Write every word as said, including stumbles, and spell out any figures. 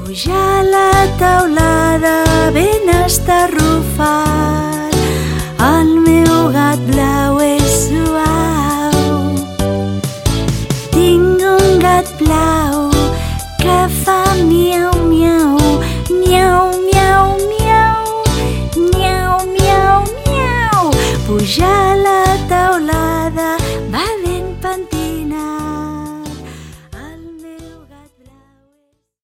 Pujar la teulada ben estarrufat, el meu gat blau és suau. Tinc un gat blau que fa miau,